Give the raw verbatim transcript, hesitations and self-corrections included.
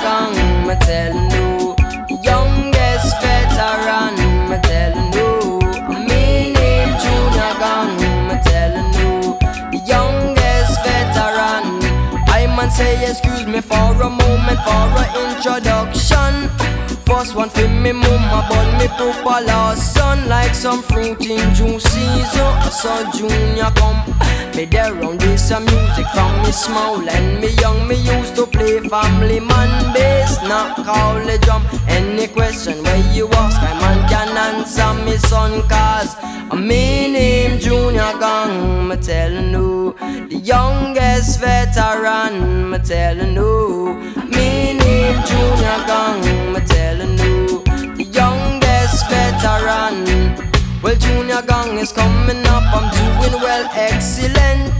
Gang, me tellin' you. The youngest veteran, me tellin' you. Me name Junior Gang, me tellin' you. The youngest veteran. I man say excuse me for a moment, for a introduction. First one for me mama, but me papa last son. Like some fruit in June season, so Junior come. Me there round this some music from me small and me young. Me used to play family man bass, not call the drum. Any question where you ask, I man can answer me son. Cause me name Junior Gang, me tellin' you. The youngest veteran, me tellin' you. Me name Junior Gang, me tellin' you. The youngest veteran. Well, Junior Gang is coming up, I'm doing well, excellent.